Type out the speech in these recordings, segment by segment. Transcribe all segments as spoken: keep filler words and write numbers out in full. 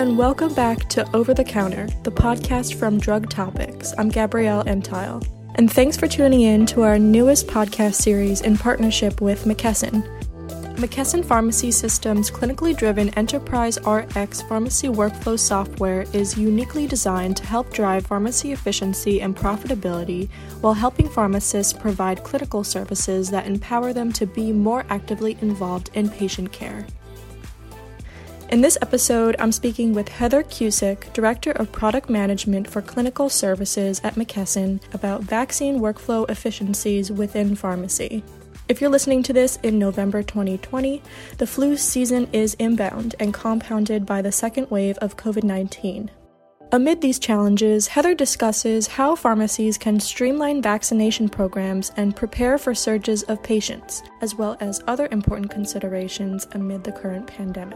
and welcome back to Over the Counter, the podcast from Drug Topics. I'm Gabrielle Entile, and thanks for tuning in to our newest podcast series in partnership with McKesson. McKesson Pharmacy Systems' clinically driven Enterprise R X pharmacy workflow software is uniquely designed to help drive pharmacy efficiency and profitability while helping pharmacists provide clinical services that empower them to be more actively involved in patient care. In this episode, I'm speaking with Heather Cusick, Director of Product Management for Clinical Services at McKesson, about vaccine workflow efficiencies within pharmacy. If you're listening to this in November twenty twenty, the flu season is inbound and compounded by the second wave of covid nineteen. Amid these challenges, Heather discusses how pharmacies can streamline vaccination programs and prepare for surges of patients, as well as other important considerations amid the current pandemic.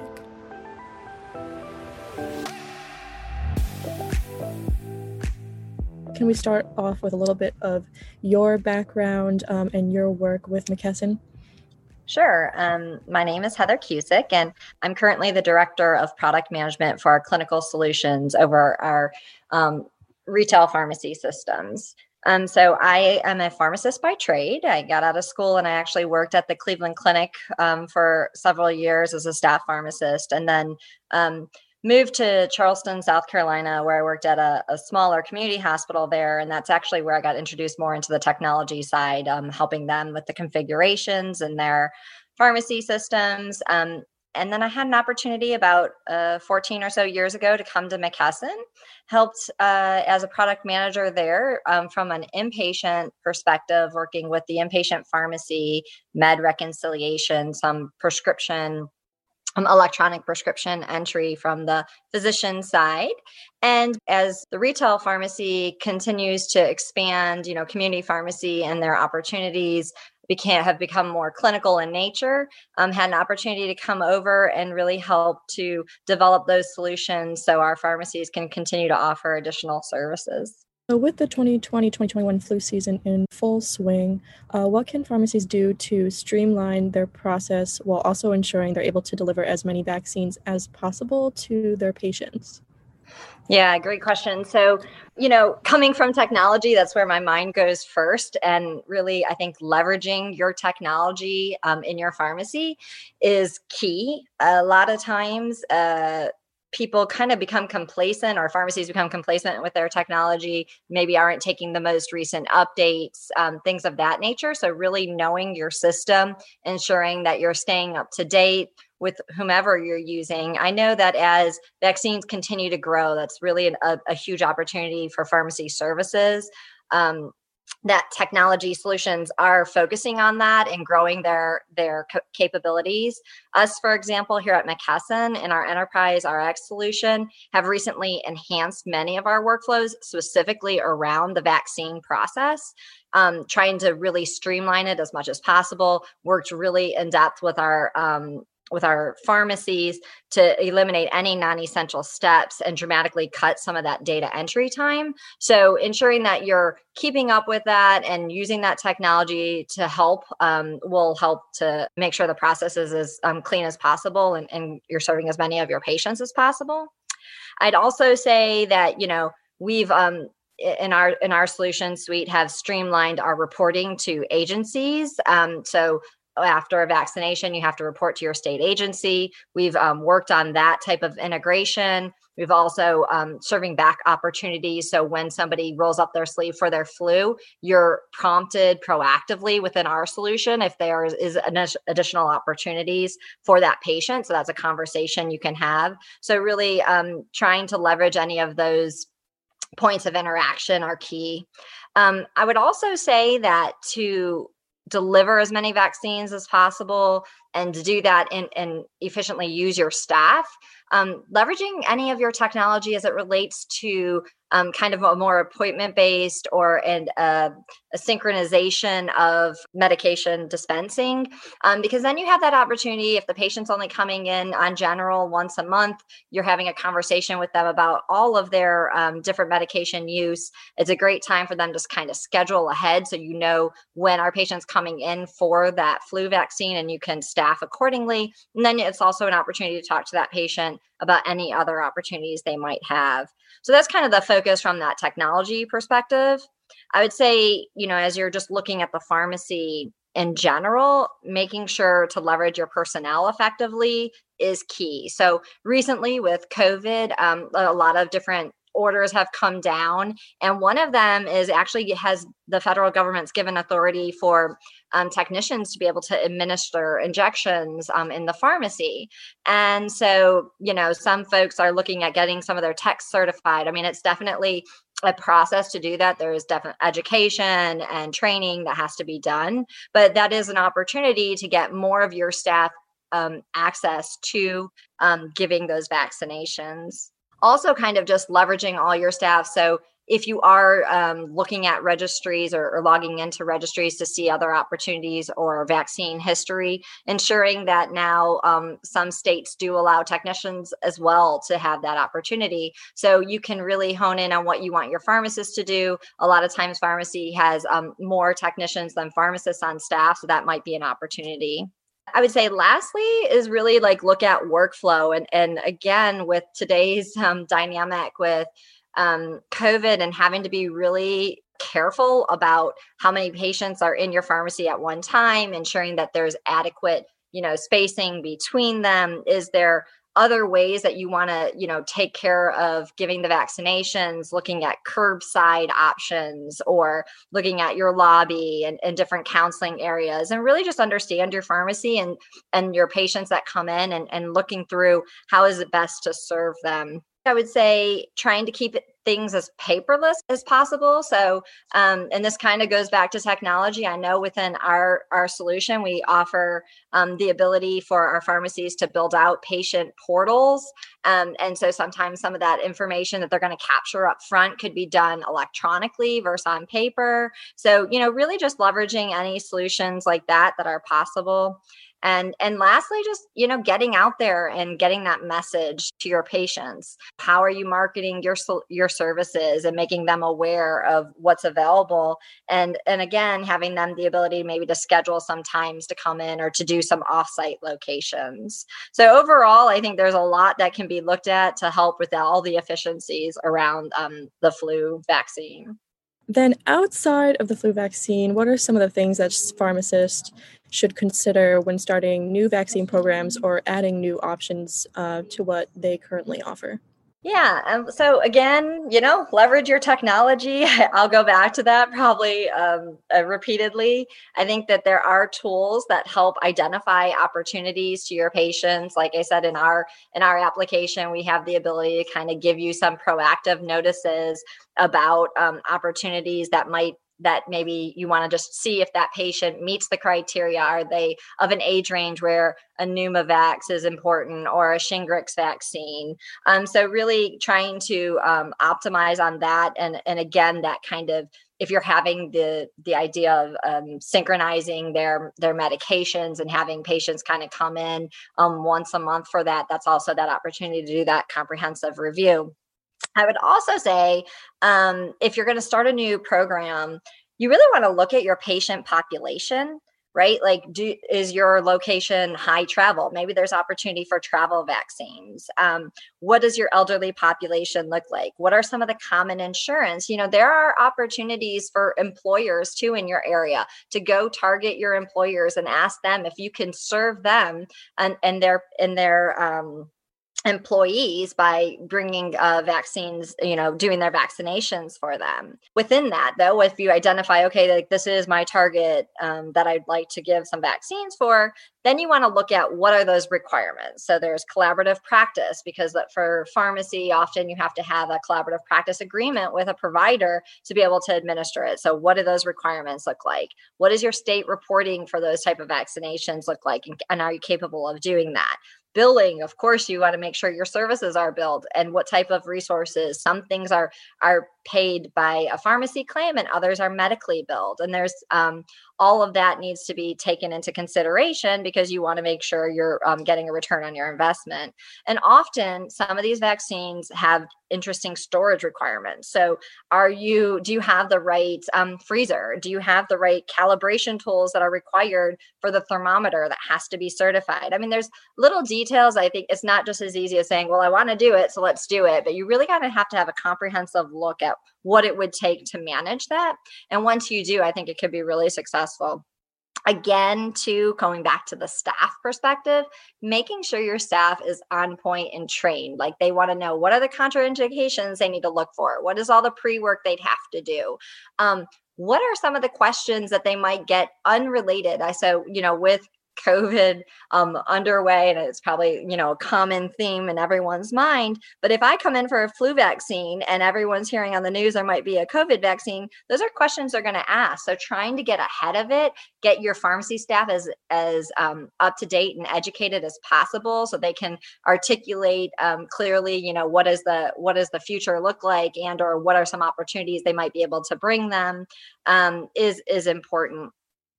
Can we start off with a little bit of your background um, and your work with McKesson? Sure. Um, my name is Heather Cusick, and I'm currently the Director of Product Management for our clinical solutions over our um, retail pharmacy systems. Um, so I am a pharmacist by trade. I got out of school and I actually worked at the Cleveland Clinic um, for several years as a staff pharmacist, and then um, moved to Charleston, South Carolina, where I worked at a, a smaller community hospital there. And that's actually where I got introduced more into the technology side, um, helping them with the configurations and their pharmacy systems. Um, and then I had an opportunity about uh, fourteen or so years ago to come to McKesson, helped uh, as a product manager there um, from an inpatient perspective, working with the inpatient pharmacy, med reconciliation, some prescription Um, electronic prescription entry from the physician side. And as the retail pharmacy continues to expand, you know, community pharmacy and their opportunities became have become more clinical in nature, um, had an opportunity to come over and really help to develop those solutions so our pharmacies can continue to offer additional services. So with the twenty twenty twenty twenty-one flu season in full swing, uh, what can pharmacies do to streamline their process while also ensuring they're able to deliver as many vaccines as possible to their patients? Yeah, great question. So, you know, coming from technology, that's where my mind goes first. And really, I think leveraging your technology um, in your pharmacy is key. A lot of times, uh, people kind of become complacent, or pharmacies become complacent with their technology, maybe aren't taking the most recent updates, um, things of that nature. So really knowing your system, ensuring that you're staying up to date with whomever you're using. I know that as vaccines continue to grow, that's really an, a, a huge opportunity for pharmacy services. Um, that technology solutions are focusing on that and growing their their c- capabilities. Us, for example, here at McKesson in our Enterprise R X solution have recently enhanced many of our workflows specifically around the vaccine process, um, trying to really streamline it as much as possible, worked really in depth with our um, with our pharmacies to eliminate any non-essential steps and dramatically cut some of that data entry time. So ensuring that you're keeping up with that and using that technology to help um, will help to make sure the process is as um, clean as possible and, and you're serving as many of your patients as possible. I'd also say that, you know, we've um, in our in our solution suite have streamlined our reporting to agencies. Um, so after a vaccination, you have to report to your state agency. We've um, worked on that type of integration. We've also um, serving back opportunities. So when somebody rolls up their sleeve for their flu, you're prompted proactively within our solution if there is additional opportunities for that patient. So that's a conversation you can have. So really um, trying to leverage any of those points of interaction are key. Um, I would also say that to deliver as many vaccines as possible and to do that and, and efficiently use your staff, um, leveraging any of your technology as it relates to um, kind of a more appointment-based or and uh, a synchronization of medication dispensing, um, because then you have that opportunity. If the patient's only coming in on general once a month, you're having a conversation with them about all of their um, different medication use. It's a great time for them to kind of schedule ahead so you know when our patient's coming in for that flu vaccine and you can staff accordingly. And then it's also an opportunity to talk to that patient about any other opportunities they might have. So that's kind of the focus from that technology perspective. I would say, you know, as you're just looking at the pharmacy in general, making sure to leverage your personnel effectively is key. So recently with COVID, um, a lot of different orders have come down. And one of them is actually has the federal government's given authority for um, technicians to be able to administer injections um, in the pharmacy. And so, you know, some folks are looking at getting some of their techs certified. I mean, it's definitely a process to do that. There is definite education and training that has to be done, but that is an opportunity to get more of your staff um, access to um, giving those vaccinations. Also kind of just leveraging all your staff. So if you are um, looking at registries or, or logging into registries to see other opportunities or vaccine history, ensuring that now um, some states do allow technicians as well to have that opportunity. So you can really hone in on what you want your pharmacist to do. A lot of times pharmacy has um, more technicians than pharmacists on staff, so that might be an opportunity. I would say lastly is really like look at workflow. And, and again, with today's um, dynamic with um, COVID and having to be really careful about how many patients are in your pharmacy at one time, ensuring that there's adequate, you know, spacing between them. Is there other ways that you want to, you know, take care of giving the vaccinations, looking at curbside options or looking at your lobby and, and different counseling areas, and really just understand your pharmacy and, and your patients that come in and, and looking through how is it best to serve them. I would say trying to keep it, things as paperless as possible. So, um, and this kind of goes back to technology. I know within our, our solution, we offer um, the ability for our pharmacies to build out patient portals. Um, and so sometimes some of that information that they're going to capture up front could be done electronically versus on paper. So, you know, really just leveraging any solutions like that that are possible. And and lastly, just, you know, getting out there and getting that message to your patients. How are you marketing your your services and making them aware of what's available? And and again, having them the ability maybe to schedule some times to come in or to do some offsite locations. So overall, I think there's a lot that can be looked at to help with all the efficiencies around um, the flu vaccine. Then outside of the flu vaccine, what are some of the things that pharmacists should consider when starting new vaccine programs or adding new options uh, to what they currently offer? Yeah. Um, so again, you know, leverage your technology. I'll go back to that probably um, uh, repeatedly. I think that there are tools that help identify opportunities to your patients. Like I said, in our in our application, we have the ability to kind of give you some proactive notices about um, opportunities that might that maybe you want to just see if that patient meets the criteria. Are they of an age range where a Pneumovax is important or a Shingrix vaccine? Um, so really trying to um, optimize on that. And, and again, that kind of, if you're having the the idea of um, synchronizing their their medications and having patients kind of come in um, once a month for that, that's also that opportunity to do that comprehensive review. I would also say, um, if you're going to start a new program, you really want to look at your patient population, right? Like, do, is your location high travel? Maybe there's opportunity for travel vaccines. Um, what does your elderly population look like? What are some of the common insurance? You know, there are opportunities for employers too in your area to go target your employers and ask them if you can serve them and, and their, and their, um, employees by bringing uh, vaccines, you know, doing their vaccinations for them. Within that, though, if you identify, okay, like this is my target um, that I'd like to give some vaccines for, then you want to look at what are those requirements. So there's collaborative practice, because for pharmacy, often you have to have a collaborative practice agreement with a provider to be able to administer it. So what do those requirements look like? What does your state reporting for those type of vaccinations look like? And, and are you capable of doing that? Billing, of course, you want to make sure your services are billed and what type of resources. Some things are are paid by a pharmacy claim and others are medically billed. And there's um, all of that needs to be taken into consideration because you want to make sure you're um, getting a return on your investment. And often some of these vaccines have interesting storage requirements. So are you, do you have the right um, freezer? Do you have the right calibration tools that are required for the thermometer that has to be certified? I mean, there's little details. I think it's not just as easy as saying, well, I want to do it, so let's do it. But you really kind of have to have a comprehensive look at what it would take to manage that. And once you do, I think it could be really successful. Again, too, going back to the staff perspective, making sure your staff is on point and trained. Like they want to know what are the contraindications they need to look for? What is all the pre-work they'd have to do? Um, what are some of the questions that they might get unrelated? I so, you know, with COVID um, underway, and it's probably, you know, a common theme in everyone's mind. But if I come in for a flu vaccine and everyone's hearing on the news there might be a COVID vaccine, those are questions they're going to ask. So trying to get ahead of it, get your pharmacy staff as as um, up to date and educated as possible, so they can articulate um, clearly, you know, what is the what does the future look like, and or what are some opportunities they might be able to bring them, um, is is important.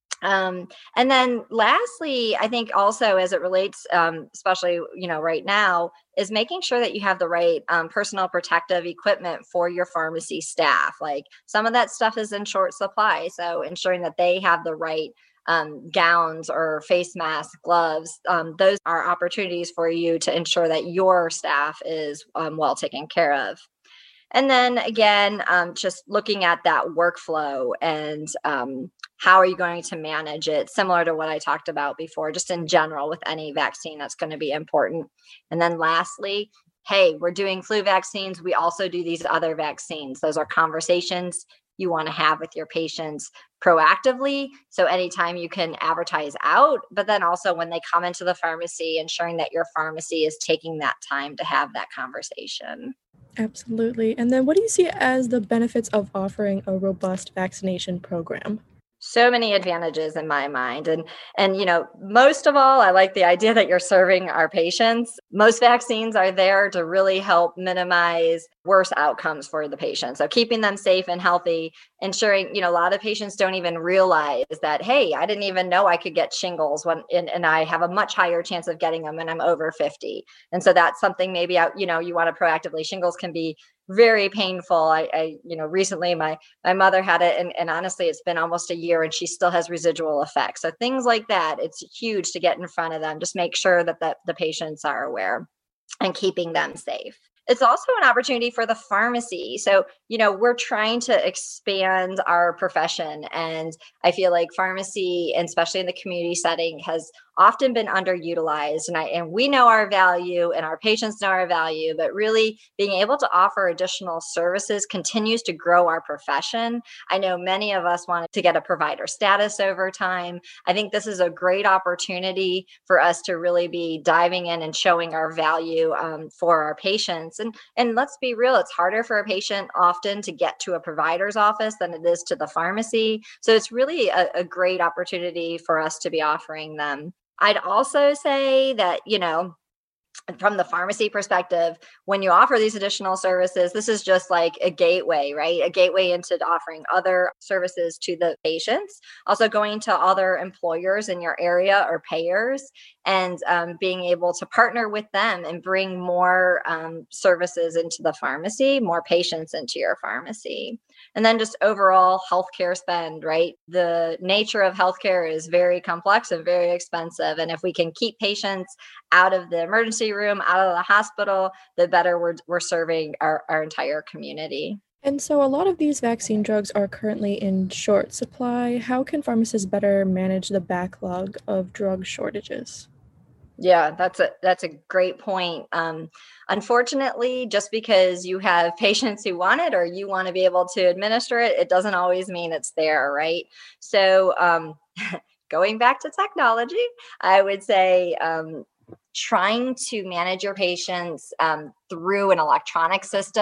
Um, and then lastly, I think also as it relates, um, especially, you know, right now, is making sure that you have the right um, personal protective equipment for your pharmacy staff. Like some of that stuff is in short supply. So ensuring that they have the right um, gowns or face masks, gloves, um, those are opportunities for you to ensure that your staff is um, well taken care of. And then again, um, just looking at that workflow and um, how are you going to manage it, similar to what I talked about before, just in general with any vaccine, that's going to be important. And then lastly, hey, we're doing flu vaccines. We also do these other vaccines. Those are conversations you want to have with your patients proactively. So anytime you can advertise out, but then also when they come into the pharmacy, ensuring that your pharmacy is taking that time to have that conversation. Absolutely. And then what do you see as the benefits of offering a robust vaccination program? So many advantages in my mind. And, and, you know, most of all, I like the idea that you're serving our patients. Most vaccines are there to really help minimize worse outcomes for the patient. So keeping them safe and healthy, ensuring, you know, a lot of patients don't even realize that, hey, I didn't even know I could get shingles when, and, and I have a much higher chance of getting them when I'm over fifty. And so that's something maybe, out, you know, you want to proactively, shingles can be very painful. I, I, you know, recently my, my mother had it, and, and honestly, it's been almost a year and she still has residual effects. So things like that, it's huge to get in front of them. Just make sure that the, the patients are aware and keeping them safe. It's also an opportunity for the pharmacy. So, you know, we're trying to expand our profession. And I feel like pharmacy, and especially in the community setting, has often been underutilized. And I and we know our value and our patients know our value, but really being able to offer additional services continues to grow our profession. I know many of us want to get a provider status over time. I think this is a great opportunity for us to really be diving in and showing our value um, for our patients. And, and let's be real, it's harder for a patient often to get to a provider's office than it is to the pharmacy. So it's really a, a great opportunity for us to be offering them. I'd also say that, you know, from the pharmacy perspective, when you offer these additional services, this is just like a gateway, right? A gateway into offering other services to the patients, also going to other employers in your area or payers, and um, being able to partner with them and bring more um, services into the pharmacy, more patients into your pharmacy. And then just overall healthcare spend, right? The nature of healthcare is very complex and very expensive. And if we can keep patients out of the emergency room, out of the hospital, the better we're, we're serving our, our entire community. And so a lot of these vaccine drugs are currently in short supply. How can pharmacists better manage the backlog of drug shortages? Yeah, that's a that's a great point. Um, unfortunately, just because you have patients who want it or you want to be able to administer it, it doesn't always mean it's there, right? So um, going back to technology, I would say um, trying to manage your patients um, through an electronic system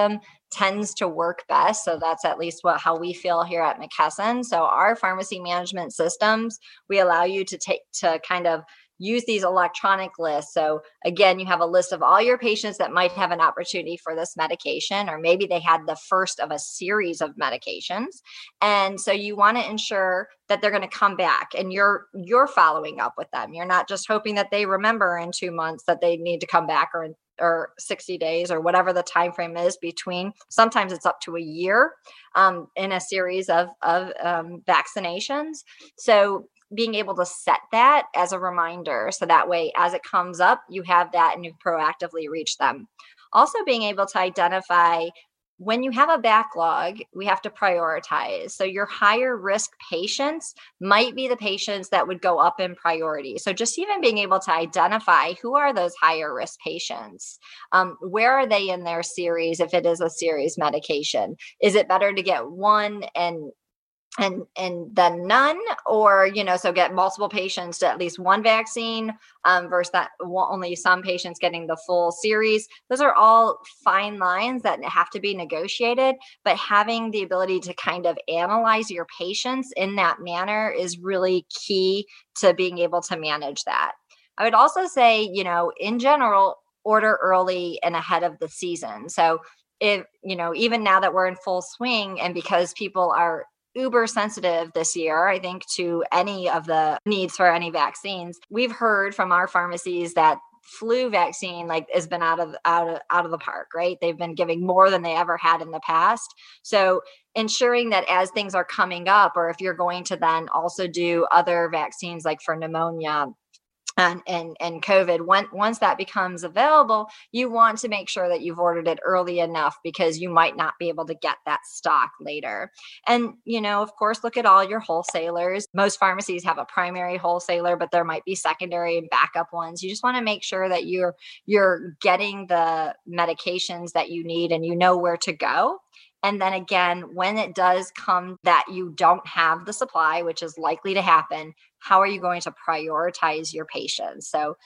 tends to work best. So that's at least what how we feel here at McKesson. So our pharmacy management systems, we allow you to take to kind of use these electronic lists. So again, you have a list of all your patients that might have an opportunity for this medication, or maybe they had the first of a series of medications. And so you want to ensure that they're going to come back and you're you're following up with them. You're not just hoping that they remember in two months that they need to come back, or in or sixty days or whatever the time frame is between. Sometimes it's up to a year um, in a series of, of um, vaccinations. So being able to set that as a reminder, so that way as it comes up, you have that and you proactively reach them. Also being able to identify when you have a backlog, we have to prioritize. So your higher risk patients might be the patients that would go up in priority. So just even being able to identify who are those higher risk patients, um, where are they in their series? If it is a series medication, is it better to get one and and and then none, or, you know, so get multiple patients to at least one vaccine um, versus that only some patients getting the full series. Those are all fine lines that have to be negotiated, but having the ability to kind of analyze your patients in that manner is really key to being able to manage that. I would also say, you know, in general, order early and ahead of the season. So if, you know, even now that we're in full swing, and because people are uber sensitive this year, I think, to any of the needs for any vaccines, we've heard from our pharmacies that flu vaccine like has been out of out of out of the park, right? They've been giving more than they ever had in the past. So ensuring that as things are coming up, or if you're going to then also do other vaccines like for pneumonia and and and COVID, when, once that becomes available, you want to make sure that you've ordered it early enough, because you might not be able to get that stock later. And, you know, of course, look at all your wholesalers. Most pharmacies have a primary wholesaler, but there might be secondary and backup ones. You just want to make sure that you're you're getting the medications that you need and you know where to go. And then again, when it does come that you don't have the supply, which is likely to happen, how are you going to prioritize your patients? So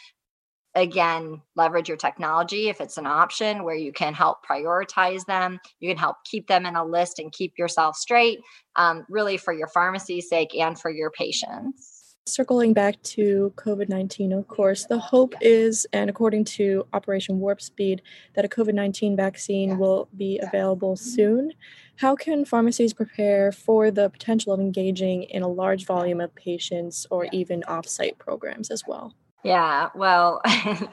again, leverage your technology if it's an option where you can help prioritize them. You can help keep them in a list and keep yourself straight, um, really for your pharmacy's sake and for your patients. Circling back to COVID nineteen, of course, the hope is, and according to Operation Warp Speed, that a COVID nineteen vaccine will be available soon. How can pharmacies prepare for the potential of engaging in a large volume of patients or even off-site programs as well? Yeah, well,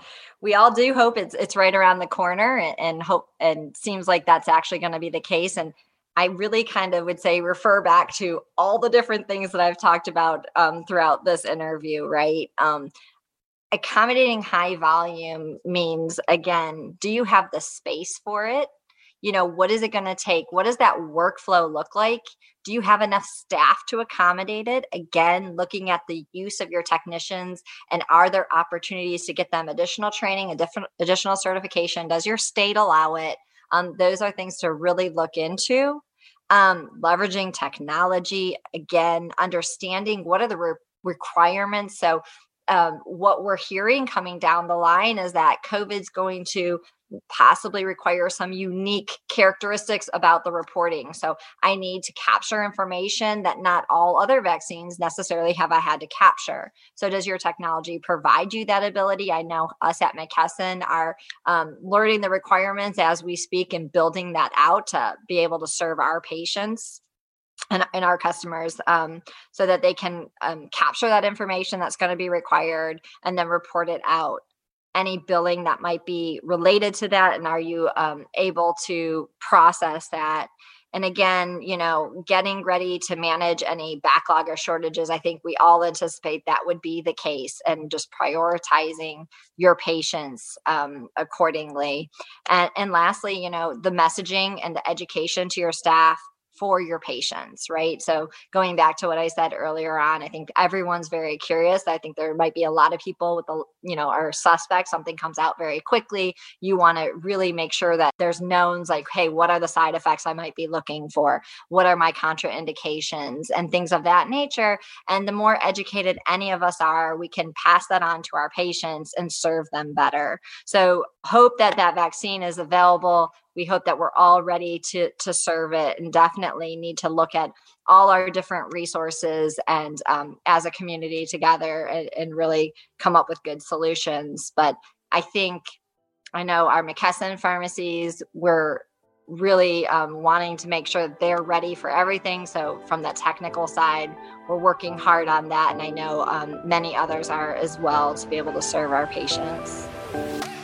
we all do hope it's it's right around the corner, and, and hope and seems like that's actually going to be the case. And I really kind of would say refer back to all the different things that I've talked about um, throughout this interview, right? Um, accommodating high volume means, again, do you have the space for it? You know, what is it going to take? What does that workflow look like? Do you have enough staff to accommodate it? Again, looking at the use of your technicians, and are there opportunities to get them additional training, a different additional certification? Does your state allow it? Um, those are things to really look into. Um, leveraging technology, again, understanding what are the re- requirements. So um, what we're hearing coming down the line is that COVID's going to possibly require some unique characteristics about the reporting. So I need to capture information that not all other vaccines necessarily have I had to capture. So does your technology provide you that ability? I know us at McKesson are um, learning the requirements as we speak and building that out to be able to serve our patients and, and our customers um, so that they can um, capture that information that's going to be required and then report it out. Any billing that might be related to that, and are you um, able to process that? And again, you know, getting ready to manage any backlog or shortages. I think we all anticipate that would be the case, and just prioritizing your patients um, accordingly. And, and lastly, you know, the messaging and the education to your staff for your patients, right? So going back to what I said earlier on, I think everyone's very curious. I think there might be a lot of people with the, you know, are suspects. Something comes out very quickly. You want to really make sure that there's knowns like, hey, what are the side effects I might be looking for? What are my contraindications and things of that nature? And the more educated any of us are, we can pass that on to our patients and serve them better. So hope that that vaccine is available we hope that we're all ready to, to serve it, and definitely need to look at all our different resources and um, as a community together and, and really come up with good solutions. But I think, I know our McKesson pharmacies, we're really um, wanting to make sure that they're ready for everything. So from the technical side, we're working hard on that. And I know um, many others are as well, to be able to serve our patients.